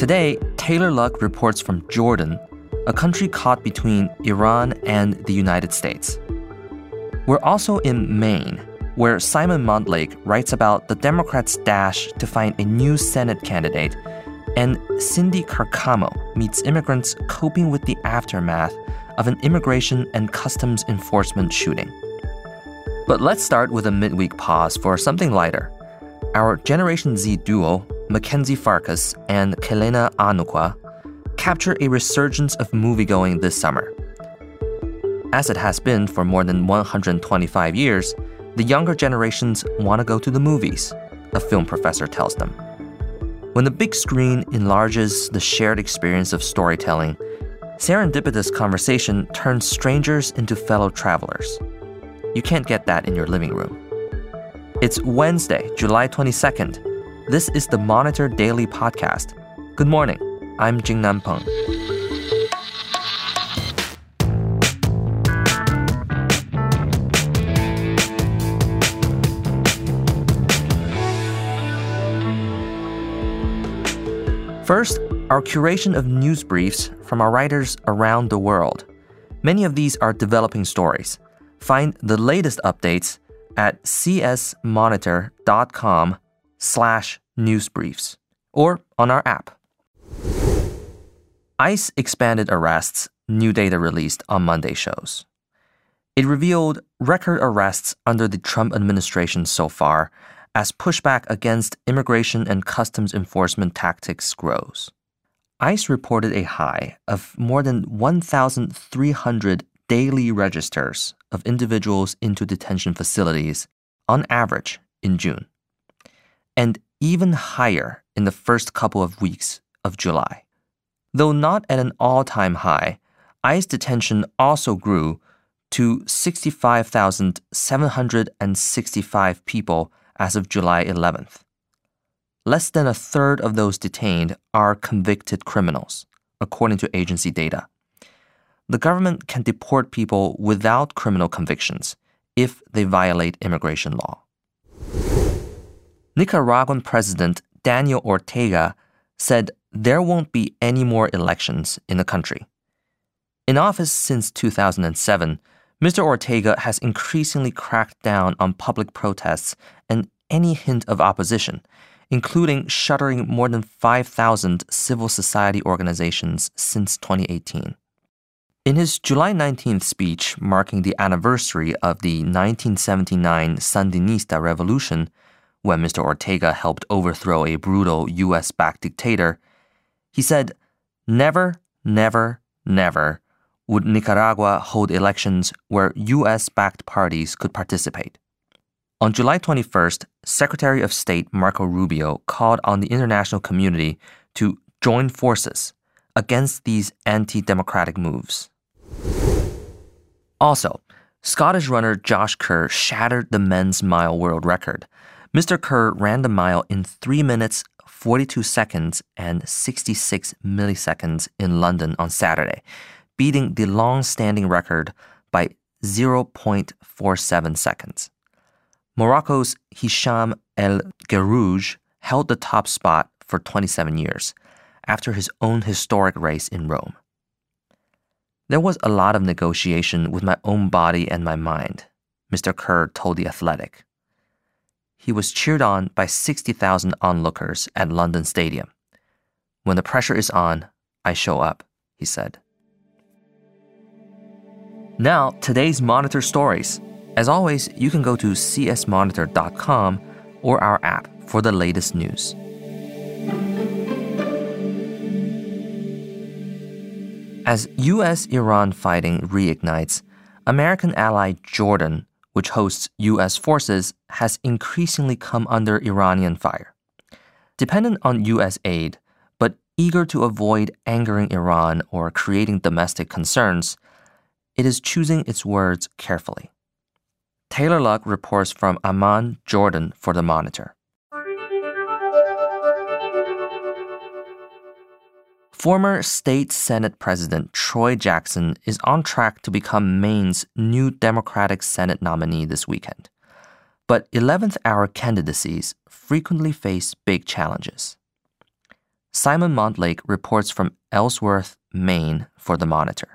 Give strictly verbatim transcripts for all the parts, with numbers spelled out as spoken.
Today, Taylor Luck reports from Jordan, a country caught between Iran and the United States. We're also in Maine, where Simon Montlake writes about the Democrats' dash to find a new Senate candidate, and Cindy Carcamo meets immigrants coping with the aftermath of an immigration and customs enforcement shooting. But let's start with a midweek pause for something lighter. Our Generation Z duo, Mackenzie Farkas and Kelena Anukwa, capture a resurgence of moviegoing this summer. As it has been for more than one hundred twenty-five years, the younger generations want to go to the movies, a film professor tells them. When the big screen enlarges the shared experience of storytelling, serendipitous conversation turns strangers into fellow travelers. You can't get that in your living room. It's Wednesday, July twenty-second. This is the Monitor Daily Podcast. Good morning. I'm Jingnan Peng. First, our curation of news briefs from our writers around the world. Many of these are developing stories. Find the latest updates at csmonitor.com slash newsbriefs or on our app. ICE expanded arrests, new data released on Monday shows. It revealed record arrests under the Trump administration so far as pushback against immigration and customs enforcement tactics grows. ICE reported a high of more than one thousand three hundred daily registers of individuals into detention facilities on average in June, and even higher in the first couple of weeks of July. Though not at an all-time high, ICE detention also grew to sixty-five thousand seven hundred sixty-five people as of July eleventh. Less than a third of those detained are convicted criminals, according to agency data. The government can deport people without criminal convictions if they violate immigration law. Nicaraguan President Daniel Ortega said there won't be any more elections in the country. In office since two thousand seven, Mister Ortega has increasingly cracked down on public protests and any hint of opposition, including shuttering more than five thousand civil society organizations since twenty eighteen. In his July nineteenth speech marking the anniversary of the nineteen seventy-nine Sandinista Revolution, when Mister Ortega helped overthrow a brutal U S-backed dictator, he said, "Never, never, never would Nicaragua hold elections where U S-backed parties could participate." On July twenty-first, Secretary of State Marco Rubio called on the international community to join forces against these anti-democratic moves. Also, Scottish runner Josh Kerr shattered the men's mile world record. Mister Kerr ran the mile in three minutes, forty-two seconds, and sixty-six milliseconds in London on Saturday, beating the long-standing record by zero point four seven seconds. Morocco's Hicham El Guerrouj held the top spot for twenty-seven years, after his own historic race in Rome. There was a lot of negotiation with my own body and my mind, Mister Kerr told The Athletic. He was cheered on by sixty thousand onlookers at London Stadium. "When the pressure is on, I show up," he said. Now, today's Monitor stories. As always, you can go to c s monitor dot com or our app for the latest news. As U S Iran fighting reignites, American ally Jordan, which hosts U S forces, has increasingly come under Iranian fire. Dependent on U S aid, but eager to avoid angering Iran or creating domestic concerns, it is choosing its words carefully. Taylor Luck reports from Amman, Jordan for The Monitor. Former State Senate President Troy Jackson is on track to become Maine's new Democratic Senate nominee this weekend. But eleventh hour candidacies frequently face big challenges. Simon Montlake reports from Ellsworth, Maine for The Monitor.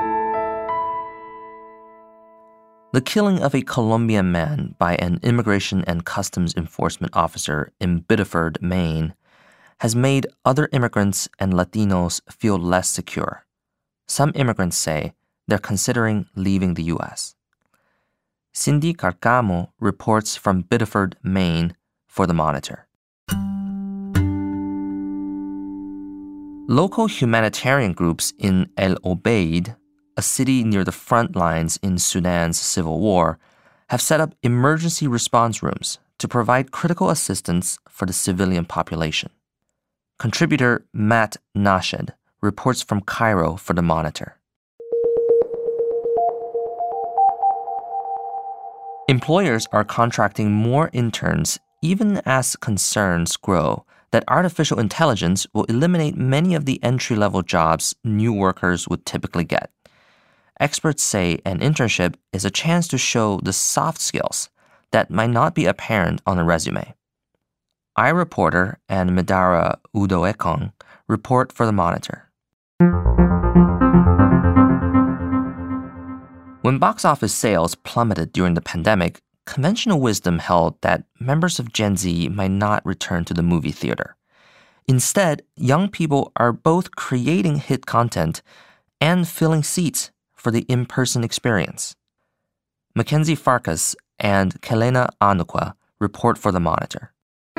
The killing of a Colombian man by an immigration and customs enforcement officer in Biddeford, Maine, has made other immigrants and Latinos feel less secure. Some immigrants say they're considering leaving the U S. Cindy Carcamo reports from Biddeford, Maine for The Monitor. Local humanitarian groups in El Obeid, a city near the front lines in Sudan's civil war, have set up emergency response rooms to provide critical assistance for the civilian population. Contributor Matt Nashed reports from Cairo for The Monitor. Employers are contracting more interns even as concerns grow that artificial intelligence will eliminate many of the entry-level jobs new workers would typically get. Experts say an internship is a chance to show the soft skills that might not be apparent on a resume. iReporter and Medara Udoekong report for The Monitor. When box office sales plummeted during the pandemic, conventional wisdom held that members of Gen Z might not return to the movie theater. Instead, young people are both creating hit content and filling seats for the in-person experience. Mackenzie Farkas and Kelena Anukwa report for The Monitor.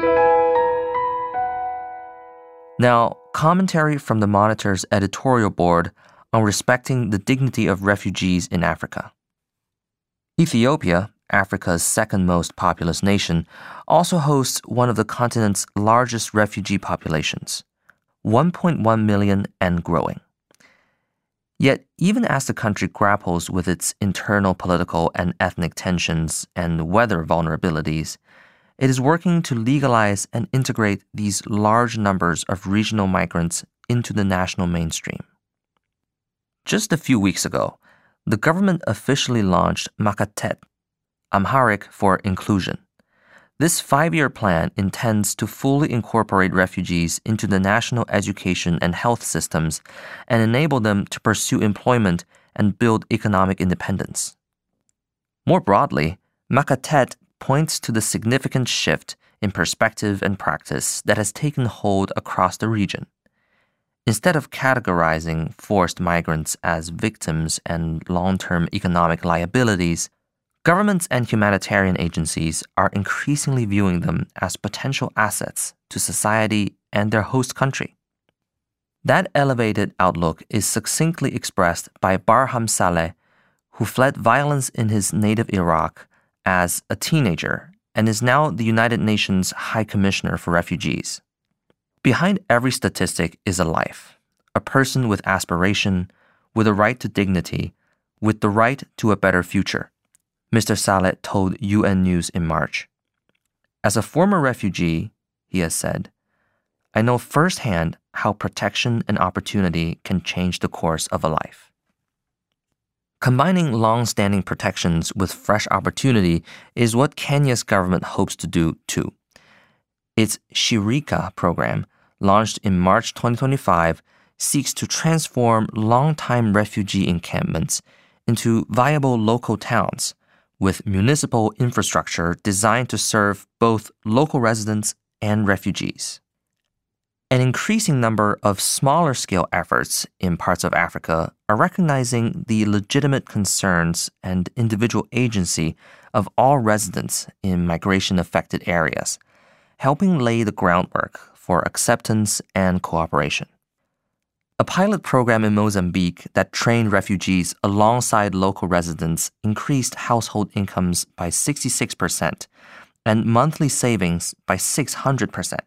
Now, commentary from The Monitor's editorial board on respecting the dignity of refugees in Africa. Ethiopia, Africa's second most populous nation, also hosts one of the continent's largest refugee populations, one point one million and growing. Yet, even as the country grapples with its internal political and ethnic tensions and weather vulnerabilities, it is working to legalize and integrate these large numbers of regional migrants into the national mainstream. Just a few weeks ago, the government officially launched Makatet, Amharic for inclusion. This five-year plan intends to fully incorporate refugees into the national education and health systems and enable them to pursue employment and build economic independence. More broadly, Makatet points to the significant shift in perspective and practice that has taken hold across the region. Instead of categorizing forced migrants as victims and long-term economic liabilities, governments and humanitarian agencies are increasingly viewing them as potential assets to society and their host country. That elevated outlook is succinctly expressed by Barham Saleh, who fled violence in his native Iraq as a teenager and is now the United Nations High Commissioner for Refugees. Behind every statistic is a life, a person with aspiration, with a right to dignity, with the right to a better future, Mister Saleh told U N News in March. As a former refugee, he has said, I know firsthand how protection and opportunity can change the course of a life. Combining long-standing protections with fresh opportunity is what Kenya's government hopes to do too. Its Shirika program, launched in March twenty twenty-five, seeks to transform long-time refugee encampments into viable local towns with municipal infrastructure designed to serve both local residents and refugees. An increasing number of smaller-scale efforts in parts of Africa are recognizing the legitimate concerns and individual agency of all residents in migration-affected areas, helping lay the groundwork for acceptance and cooperation. A pilot program in Mozambique that trained refugees alongside local residents increased household incomes by sixty-six percent and monthly savings by six hundred percent.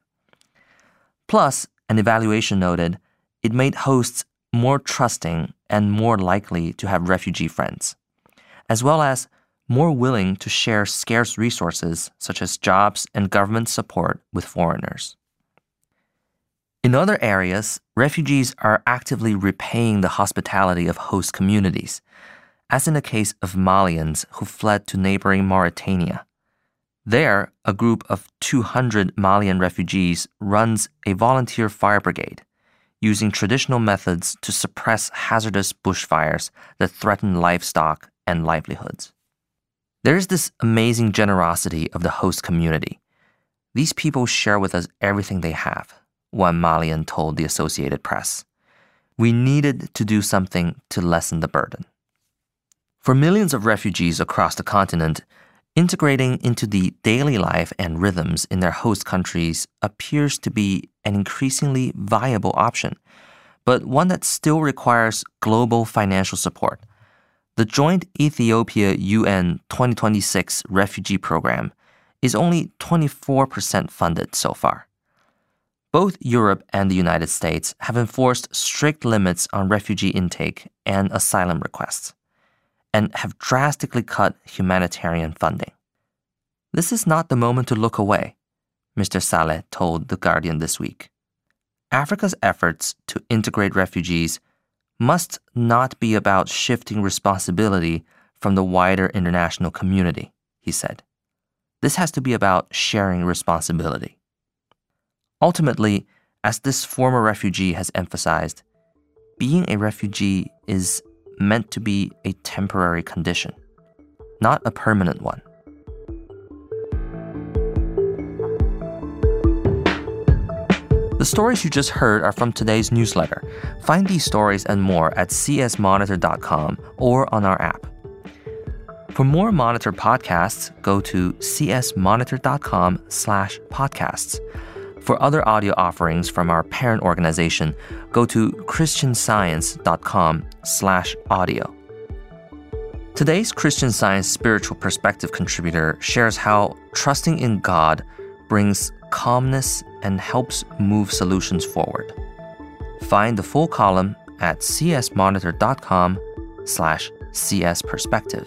Plus, an evaluation noted, it made hosts more trusting and more likely to have refugee friends, as well as more willing to share scarce resources such as jobs and government support with foreigners. In other areas, refugees are actively repaying the hospitality of host communities, as in the case of Malians who fled to neighboring Mauritania. There, a group of two hundred Malian refugees runs a volunteer fire brigade, using traditional methods to suppress hazardous bushfires that threaten livestock and livelihoods. There is this amazing generosity of the host community. These people share with us everything they have, one Malian told the Associated Press. We needed to do something to lessen the burden. For millions of refugees across the continent, integrating into the daily life and rhythms in their host countries appears to be an increasingly viable option, but one that still requires global financial support. The joint Ethiopia-U N twenty twenty-six refugee program is only twenty-four percent funded so far. Both Europe and the United States have enforced strict limits on refugee intake and asylum requests, and have drastically cut humanitarian funding. This is not the moment to look away, Mister Saleh told The Guardian this week. Africa's efforts to integrate refugees must not be about shifting responsibility from the wider international community, he said. This has to be about sharing responsibility. Ultimately, as this former refugee has emphasized, being a refugee is meant to be a temporary condition, not a permanent one. The stories you just heard are from today's newsletter. Find these stories and more at c s monitor dot com or on our app. For more Monitor podcasts, go to c s monitor dot com slash podcasts. For other audio offerings from our parent organization, go to christian science dot com slash audio. Today's Christian Science Spiritual Perspective contributor shares how trusting in God brings calmness and helps move solutions forward. Find the full column at c s monitor dot com slash c s perspective.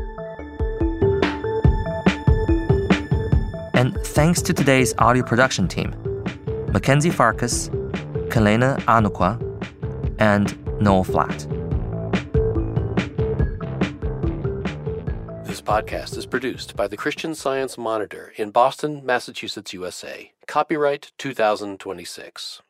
And thanks to today's audio production team, Mackenzie Farkas, Kalena Anukwa, and Noel Flatt. This podcast is produced by the Christian Science Monitor in Boston, Massachusetts, U S A. Copyright two thousand twenty-six.